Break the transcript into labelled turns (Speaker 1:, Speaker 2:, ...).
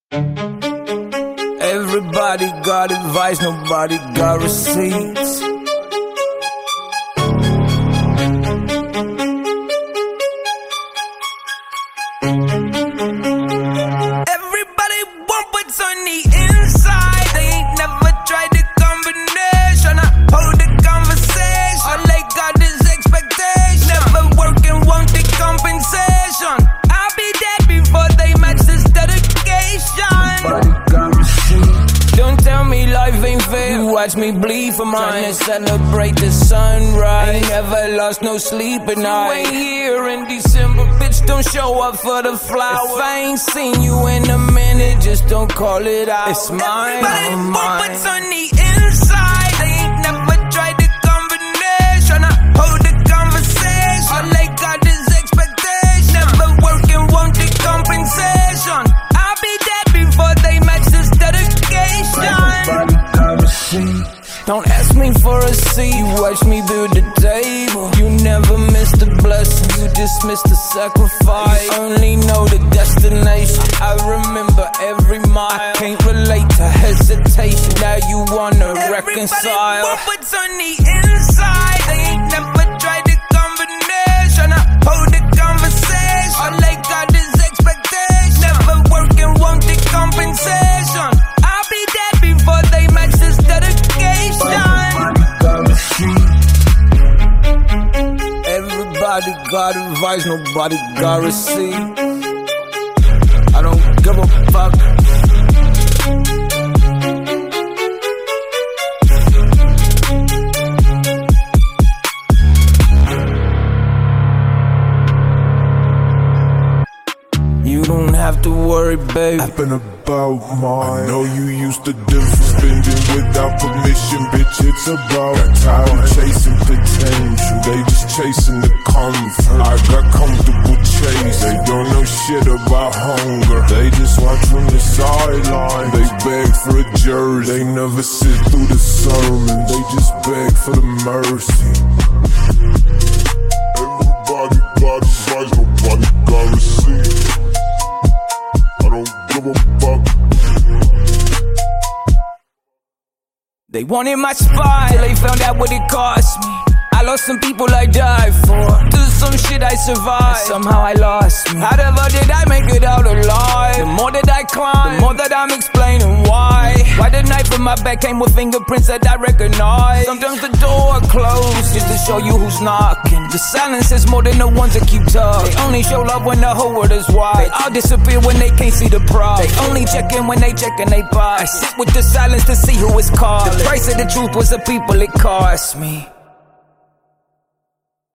Speaker 1: Everybody got advice, nobody got receipts. Everybody want what's on the inside. They ain't never tried the combination. I hold the conversation. All they got is expectation. Never working, want the compensation. I'll be dead before they match this dedication. Don't tell me life ain't fair. You watch me bleed for mine. Tryna celebrate the sunrise. Ain't never lost no sleep at night. You ain't here in December, bitch. Don't show up for the flowers. If I ain't seen you in a minute, just don't call it out. It's mine. Everybody want what's on the inside. They ain't never tried the combination. I hold the conversation. All they got is expectation. Never working, want the compensation. I'll be dead before they match this dedication. Don't ask me for a seat. You watch me build the table. You never miss the blessing. You just miss the sacrifice. You only know the destination. I remember every mile. I can't relate to hesitation. Now you wanna reconcile. Everybody want what's on the inside. They ain't never tried the combination. I hold the conversation. All they got is expectation. Never working, want the compensation. I'll be dead before they match this dedication. Everybody got advice, nobody got receipt. I don't give a fuck. You don't have to worry, babe.
Speaker 2: I've been about mine. I know you used to different spending without permission, bitch. It's about time chasing potential. They just chasing the comfort. I got comfortable chase. They don't know shit about hunger. They just watch from the sideline. They beg for a jersey. They never sit through the sermon. They just beg for the mercy. Everybody got advice, nobody got receipt.
Speaker 1: They wanted my spot, they found out what it cost me. I lost some people I died for. Do some shit I survived, somehow I lost me. However did I make it out alive? The more that I climb, the more that I'm explaining why. Why the knife in my back came with fingerprints that I recognize. Sometimes the door closed just to show you who's knocking. The silence is more than the ones that keep talking. They only show love when the whole world is wide. They all disappear when they can't see the prize. They only check in when they check and they buy. I sit with the silence to see who is calling. The price of the truth was the people it cost me.